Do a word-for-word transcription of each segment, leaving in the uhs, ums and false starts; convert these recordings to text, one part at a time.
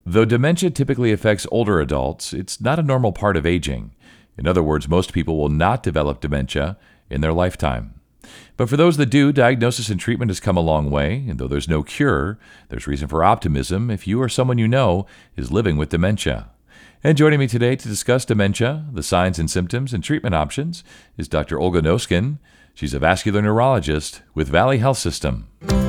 Though dementia typically affects older adults, it's not a normal part of aging. In other words, most people will not develop dementia in their lifetime. But for those that do, diagnosis and treatment has come a long way, and though there's no cure, there's reason for optimism if you or someone you know is living with dementia. And joining me today to discuss dementia, the signs and symptoms, and treatment options is Doctor Olga Noskin. She's a vascular neurologist with Valley Health System.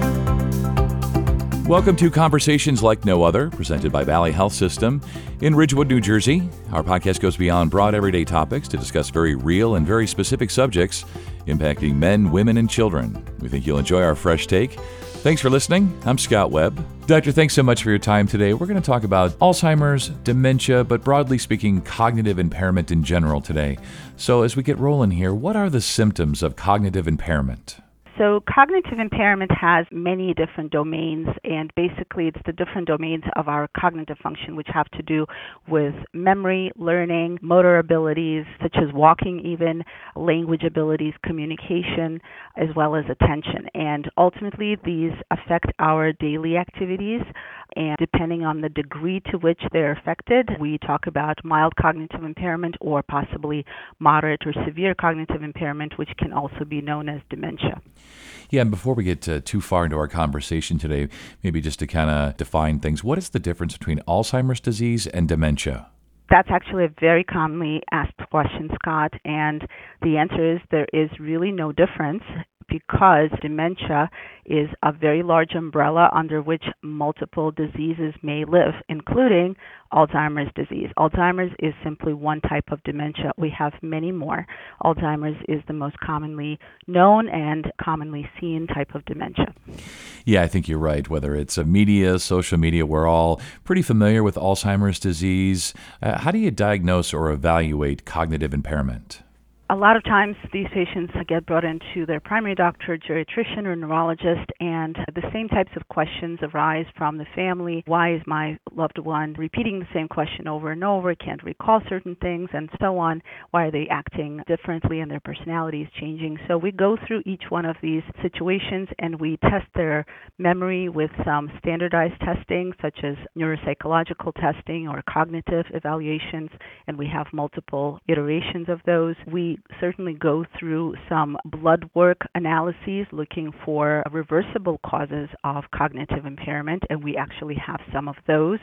Welcome to Conversations Like No Other, presented by Valley Health System in Ridgewood, New Jersey. Our podcast goes beyond broad everyday topics to discuss very real and very specific subjects impacting men, women, and children. We think you'll enjoy our fresh take. Thanks for listening. I'm Scott Webb. Doctor, thanks so much for your time today. We're going to talk about Alzheimer's, dementia, but broadly speaking, cognitive impairment in general today. So as we get rolling here, what are the symptoms of cognitive impairment? So cognitive impairment has many different domains, and basically it's the different domains of our cognitive function which have to do with memory, learning, motor abilities such as walking even, language abilities, communication, as well as attention. And ultimately these affect our daily activities, and depending on the degree to which they're affected, we talk about mild cognitive impairment or possibly moderate or severe cognitive impairment, which can also be known as dementia. Yeah, and before we get uh, too far into our conversation today, maybe just to kind of define things, what is the difference between Alzheimer's disease and dementia? That's actually a very commonly asked question, Scott, and the answer is there is really no difference, because dementia is a very large umbrella under which multiple diseases may live, including Alzheimer's disease. Alzheimer's is simply one type of dementia. We have many more. Alzheimer's is the most commonly known and commonly seen type of dementia. Yeah, I think you're right. Whether it's a media, social media, we're all pretty familiar with Alzheimer's disease. Uh, how do you diagnose or evaluate cognitive impairment? A lot of times these patients get brought into their primary doctor, geriatrician, or neurologist, and the same types of questions arise from the family. Why is my loved one repeating the same question over and over, can't recall certain things, and so on? Why are they acting differently and their personality is changing? So we go through each one of these situations and we test their memory with some standardized testing, such as neuropsychological testing or cognitive evaluations, and we have multiple iterations of those. We certainly go through some blood work analyses looking for reversible causes of cognitive impairment, and we actually have some of those.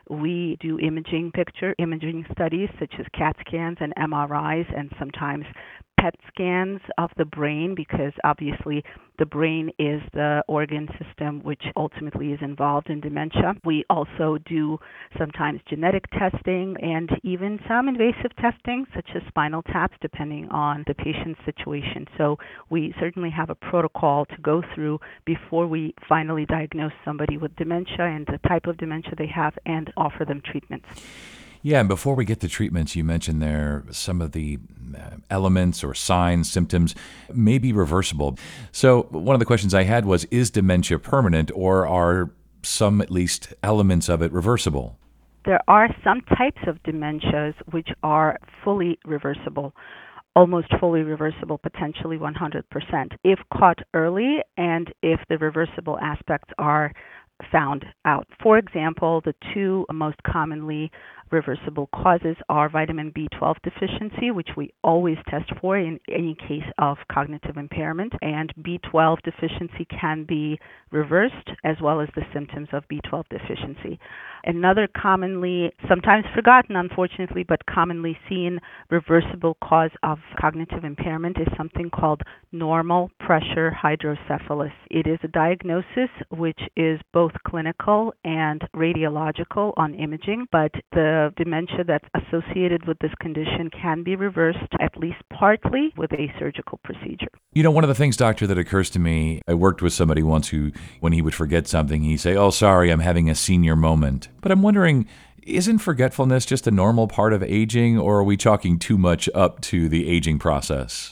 We do imaging picture, imaging studies such as CAT scans and M R Is, and sometimes P E T scans of the brain, because obviously the brain is the organ system which ultimately is involved in dementia. We also do sometimes genetic testing and even some invasive testing such as spinal taps depending on the patient's situation. So we certainly have a protocol to go through before we finally diagnose somebody with dementia and the type of dementia they have and offer them treatments. Yeah, and before we get to treatments, you mentioned there some of the elements or signs, symptoms may be reversible. So one of the questions I had was, is dementia permanent, or are some, at least, elements of it reversible? There are some types of dementias which are fully reversible, almost fully reversible, potentially one hundred percent, if caught early and if the reversible aspects are found out. For example, the two most commonly reversible causes are vitamin B twelve deficiency, which we always test for in any case of cognitive impairment, and B twelve deficiency can be reversed, as well as the symptoms of B twelve deficiency. Another commonly, sometimes forgotten unfortunately, but commonly seen reversible cause of cognitive impairment is something called normal pressure hydrocephalus. It is a diagnosis which is both clinical and radiological on imaging, but the dementia that's associated with this condition can be reversed, at least partly, with a surgical procedure. You know, one of the things, doctor, that occurs to me, I worked with somebody once who, when he would forget something, he'd say, oh, sorry, I'm having a senior moment. But I'm wondering, isn't forgetfulness just a normal part of aging, or are we chalking too much up to the aging process?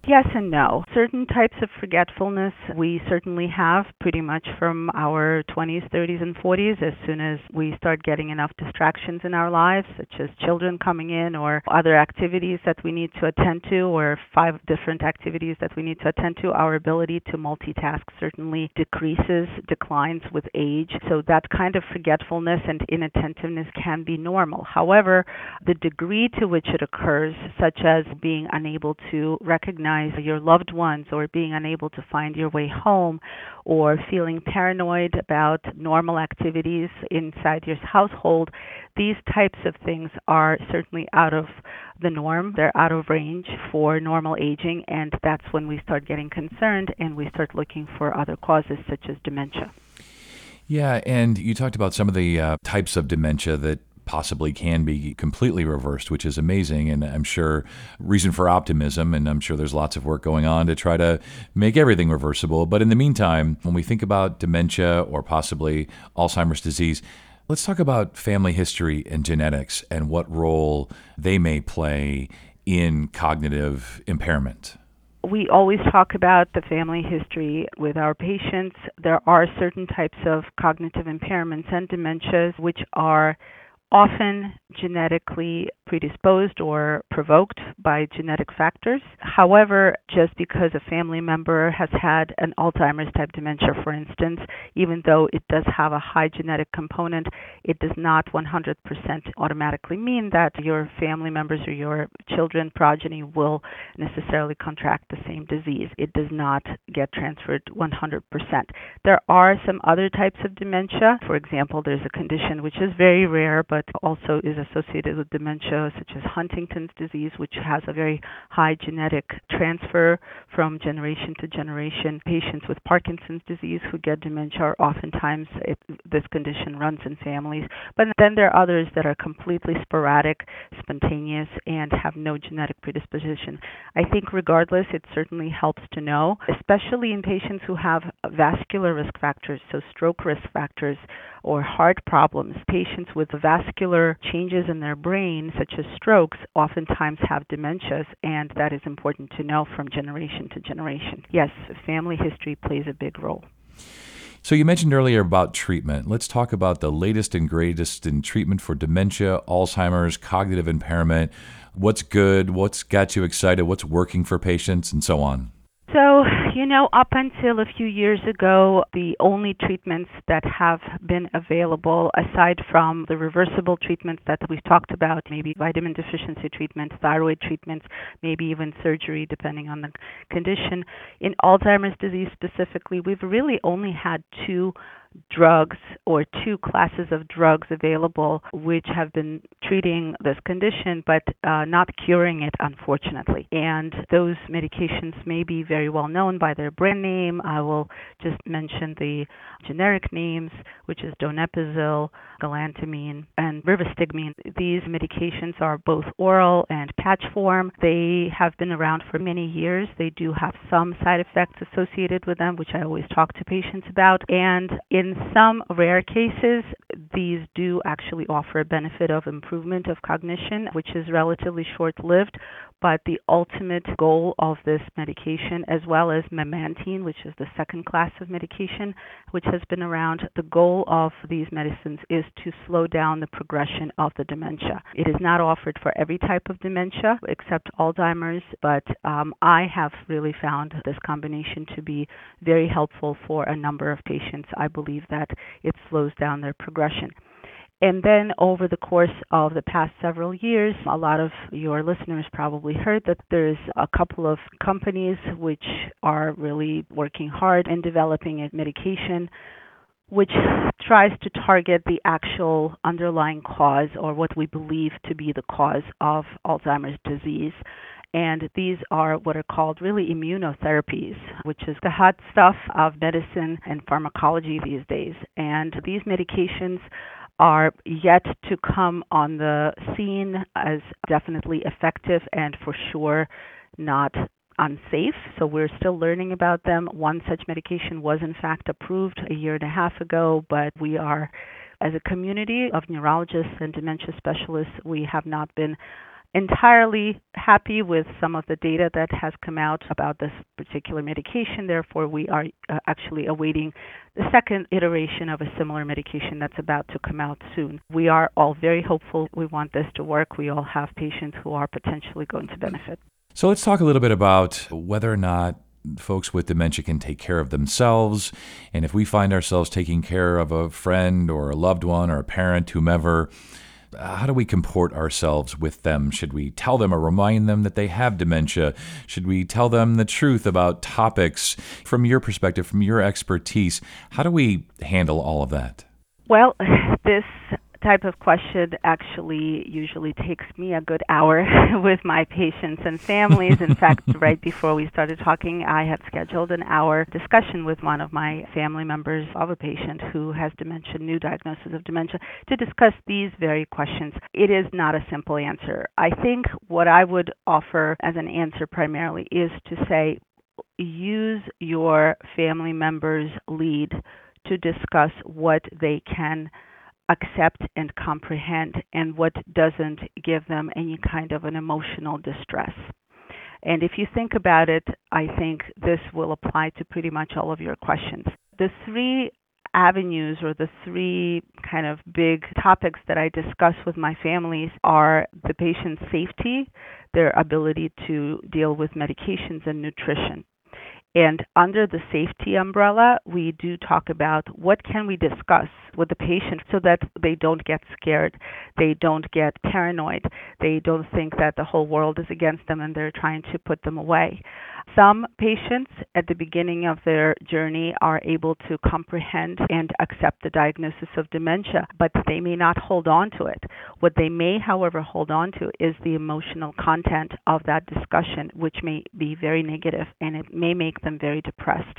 Yes and no. Certain types of forgetfulness we certainly have pretty much from our twenties, thirties, and forties as soon as we start getting enough distractions in our lives, such as children coming in or other activities that we need to attend to, or five different activities that we need to attend to. Our ability to multitask certainly decreases, declines with age. So that kind of forgetfulness and inattentiveness can be normal. However, the degree to which it occurs, such as being unable to recognize your loved ones or being unable to find your way home or feeling paranoid about normal activities inside your household, these types of things are certainly out of the norm. They're out of range for normal aging, and that's when we start getting concerned and we start looking for other causes such as dementia. Yeah, and you talked about some of the uh, types of dementia that possibly can be completely reversed, which is amazing. And I'm sure reason for optimism, and I'm sure there's lots of work going on to try to make everything reversible. But in the meantime, when we think about dementia or possibly Alzheimer's disease, let's talk about family history and genetics and what role they may play in cognitive impairment. We always talk about the family history with our patients. There are certain types of cognitive impairments and dementias which are often genetically predisposed or provoked by genetic factors. However, just because a family member has had an Alzheimer's type dementia, for instance, even though it does have a high genetic component, it does not one hundred percent automatically mean that your family members or your children, progeny will necessarily contract the same disease. It does not get transferred one hundred percent. There are some other types of dementia. For example, there's a condition which is very rare but also is associated with dementia, such as Huntington's disease, which has a very high genetic transfer from generation to generation. Patients with Parkinson's disease who get dementia are oftentimes, it, this condition runs in families. But then there are others that are completely sporadic, spontaneous, and have no genetic predisposition. I think regardless, it certainly helps to know, especially in patients who have vascular risk factors, so stroke risk factors or heart problems. Patients with vascular changes in their brain, such as strokes, oftentimes have dementias, and that is important to know from generation to generation. Yes, family history plays a big role. So you mentioned earlier about treatment. Let's talk about the latest and greatest in treatment for dementia, Alzheimer's, cognitive impairment. What's good? What's got you excited? What's working for patients, and so on? So, you know, up until a few years ago, the only treatments that have been available, aside from the reversible treatments that we've talked about, maybe vitamin deficiency treatments, thyroid treatments, maybe even surgery, depending on the condition. In Alzheimer's disease specifically, we've really only had two drugs or two classes of drugs available which have been treating this condition but uh, not curing it, unfortunately. And those medications may be very well known by their brand name. I will just mention the generic names, which is donepezil, galantamine, and rivastigmine. These medications are both oral and patch form. They have been around for many years. They do have some side effects associated with them, which I always talk to patients about. And in some rare cases, these do actually offer a benefit of improvement of cognition, which is relatively short-lived. But the ultimate goal of this medication, as well as memantine, which is the second class of medication, which has been around, the goal of these medicines is to slow down the progression of the dementia. It is not offered for every type of dementia except Alzheimer's, but um, I have really found this combination to be very helpful for a number of patients. I believe that it slows down their progression. And then over the course of the past several years, a lot of your listeners probably heard that there's a couple of companies which are really working hard in developing a medication which tries to target the actual underlying cause, or what we believe to be the cause of Alzheimer's disease. And these are what are called really immunotherapies, which is the hot stuff of medicine and pharmacology these days. And these medications are yet to come on the scene as definitely effective and for sure not unsafe. So we're still learning about them. One such medication was in fact approved a year and a half ago, but we are, as a community of neurologists and dementia specialists, we have not been entirely happy with some of the data that has come out about this particular medication. Therefore, we are uh, actually awaiting the second iteration of a similar medication that's about to come out soon. We are all very hopeful. We want this to work. We all have patients who are potentially going to benefit. So let's talk a little bit about whether or not folks with dementia can take care of themselves. And if we find ourselves taking care of a friend or a loved one or a parent, whomever, how do we comport ourselves with them? Should we tell them or remind them that they have dementia? Should we tell them the truth about topics? From your perspective, from your expertise, how do we handle all of that? Well, this type of question actually usually takes me a good hour with my patients and families. In fact, right before we started talking, I had scheduled an hour discussion with one of my family members of a patient who has dementia, new diagnosis of dementia, to discuss these very questions. It is not a simple answer. I think what I would offer as an answer primarily is to say, use your family members' lead to discuss what they can accept and comprehend and what doesn't give them any kind of an emotional distress. And if you think about it, I think this will apply to pretty much all of your questions. The three avenues or the three kind of big topics that I discuss with my families are the patient's safety, their ability to deal with medications and nutrition. And under the safety umbrella, we do talk about what can we discuss with the patient so that they don't get scared, they don't get paranoid, they don't think that the whole world is against them and they're trying to put them away. Some patients at the beginning of their journey are able to comprehend and accept the diagnosis of dementia, but they may not hold on to it. What they may, however, hold on to is the emotional content of that discussion, which may be very negative and it may make them very depressed.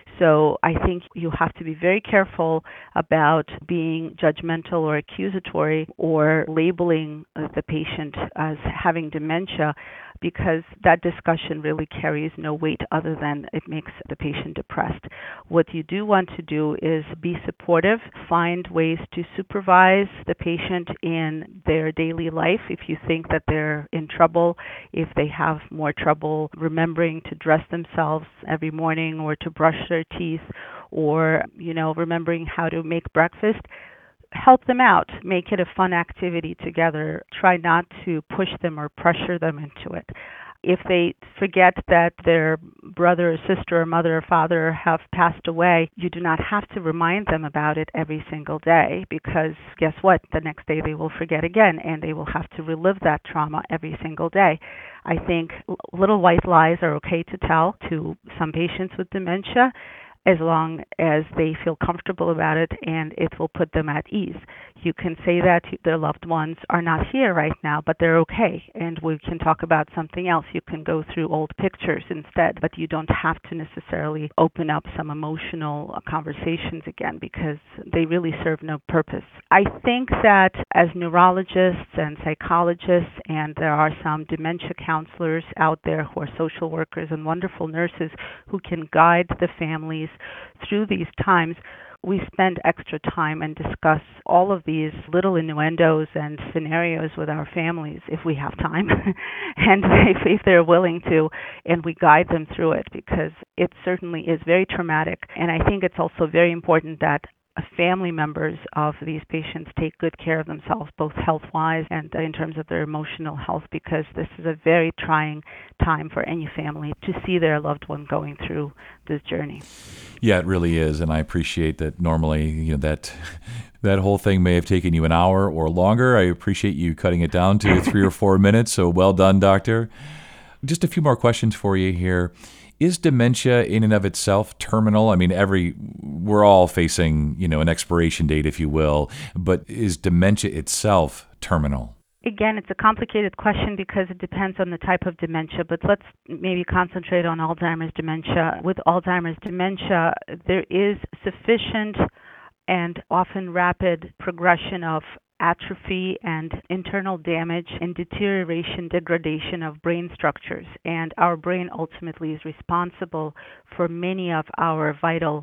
So I think you have to be very careful about being judgmental or accusatory or labeling the patient as having dementia, because that discussion really carries no weight other than it makes the patient depressed. What you do want to do is be supportive, find ways to supervise the patient in their daily life. If you think that they're in trouble, if they have more trouble remembering to dress themselves every morning or to brush their teeth or, you know, remembering how to make breakfast, help them out. Make it a fun activity together. Try not to push them or pressure them into it. If they forget that their brother or sister or mother or father have passed away, you do not have to remind them about it every single day, because guess what? The next day they will forget again and they will have to relive that trauma every single day. I think little white lies are okay to tell to some patients with dementia, as long as they feel comfortable about it and it will put them at ease. You can say that their loved ones are not here right now, but they're okay, and we can talk about something else. You can go through old pictures instead, but you don't have to necessarily open up some emotional conversations again, because they really serve no purpose. I think that as neurologists and psychologists, and there are some dementia counselors out there who are social workers and wonderful nurses who can guide the families through these times, we spend extra time and discuss all of these little innuendos and scenarios with our families if we have time and if, if they're willing to, and we guide them through it, because it certainly is very traumatic. And I think it's also very important that family members of these patients take good care of themselves, both health-wise and in terms of their emotional health, because this is a very trying time for any family to see their loved one going through this journey. Yeah, it really is, and I appreciate that. Normally, you know, that that whole thing may have taken you an hour or longer. I appreciate you cutting it down to three or four minutes, so well done, doctor. Just a few more questions for you here. Is dementia in and of itself terminal? I mean, every we're all facing, you know, an expiration date, if you will, but is dementia itself terminal? Again, it's a complicated question because it depends on the type of dementia, but let's maybe concentrate on Alzheimer's dementia. With Alzheimer's dementia, there is sufficient and often rapid progression of atrophy and internal damage and deterioration, degradation of brain structures. And our brain ultimately is responsible for many of our vital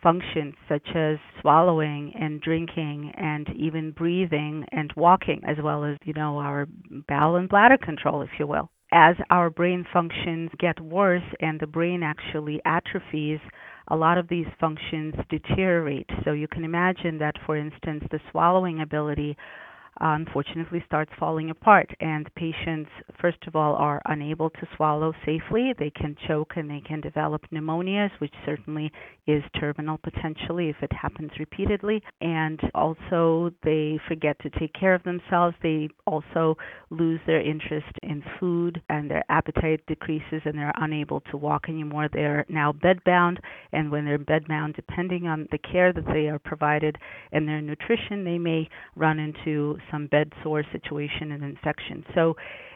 functions such as swallowing and drinking and even breathing and walking, as well as, you know, our bowel and bladder control, if you will. As our brain functions get worse and the brain actually atrophies, a lot of these functions deteriorate. So you can imagine that, for instance, the swallowing ability uh, unfortunately starts falling apart, and patients, first of all, are unable to swallow safely. They can choke and they can develop pneumonias, which certainly is terminal potentially if it happens repeatedly. And also they forget to take care of themselves. They also lose their interest in food, and their appetite decreases, and they're unable to walk anymore. They're now bedbound, and when they're bedbound, depending on the care that they are provided and their nutrition, they may run into some bed sore situation and infection. So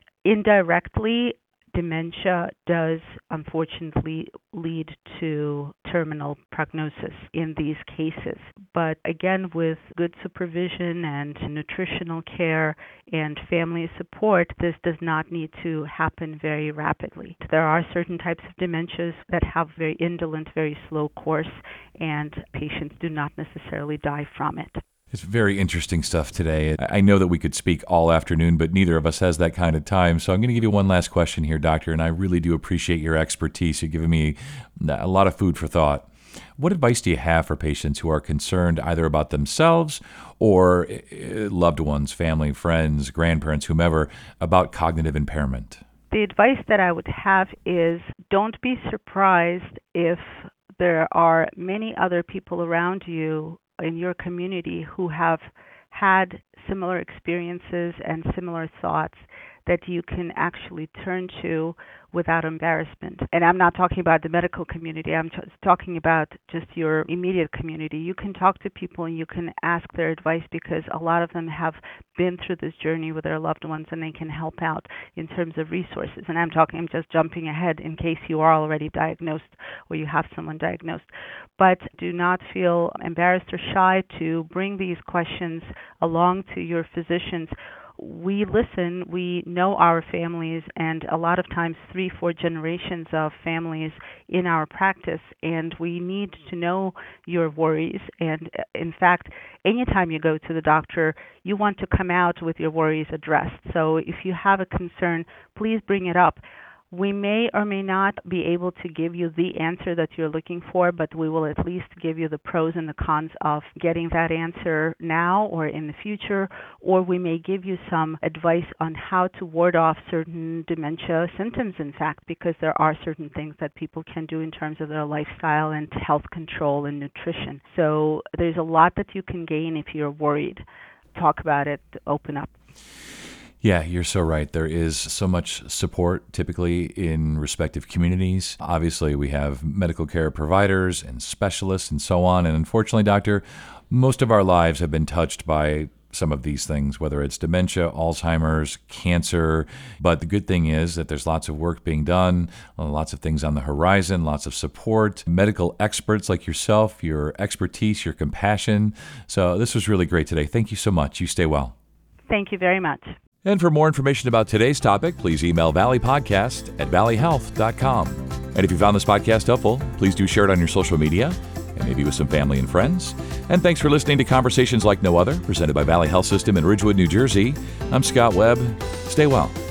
indirectly, dementia does unfortunately lead to terminal prognosis in these cases. But again, with good supervision and nutritional care and family support, this does not need to happen very rapidly. There are certain types of dementias that have very indolent, very slow course, and patients do not necessarily die from it. It's very interesting stuff today. I know that we could speak all afternoon, but neither of us has that kind of time. So I'm going to give you one last question here, Doctor, and I really do appreciate your expertise. You've given me a lot of food for thought. What advice do you have for patients who are concerned either about themselves or loved ones, family, friends, grandparents, whomever, about cognitive impairment? The advice that I would have is don't be surprised if there are many other people around you in your community who have had similar experiences and similar thoughts that you can actually turn to without embarrassment. And I'm not talking about the medical community. I'm just talking about just your immediate community. You can talk to people and you can ask their advice, because a lot of them have been through this journey with their loved ones, and they can help out in terms of resources. And I'm talking, I'm just jumping ahead in case you are already diagnosed or you have someone diagnosed. But do not feel embarrassed or shy to bring these questions along to your physicians. We listen, we know our families, and a lot of times three, four generations of families in our practice, and we need to know your worries. And in fact, anytime you go to the doctor, you want to come out with your worries addressed. So if you have a concern, please bring it up. We may or may not be able to give you the answer that you're looking for, but we will at least give you the pros and the cons of getting that answer now or in the future, or we may give you some advice on how to ward off certain dementia symptoms, in fact, because there are certain things that people can do in terms of their lifestyle and health control and nutrition. So there's a lot that you can gain if you're worried. Talk about it, open up. Yeah, you're so right. There is so much support typically in respective communities. Obviously, we have medical care providers and specialists and so on. And unfortunately, doctor, most of our lives have been touched by some of these things, whether it's dementia, Alzheimer's, cancer. But the good thing is that there's lots of work being done, lots of things on the horizon, lots of support, medical experts like yourself, your expertise, your compassion. So this was really great today. Thank you so much. You stay well. Thank you very much. And for more information about today's topic, please email valley podcast at valley health dot com. And if you found this podcast helpful, please do share it on your social media and maybe with some family and friends. And thanks for listening to Conversations Like No Other, presented by Valley Health System in Ridgewood, New Jersey. I'm Scott Webb. Stay well.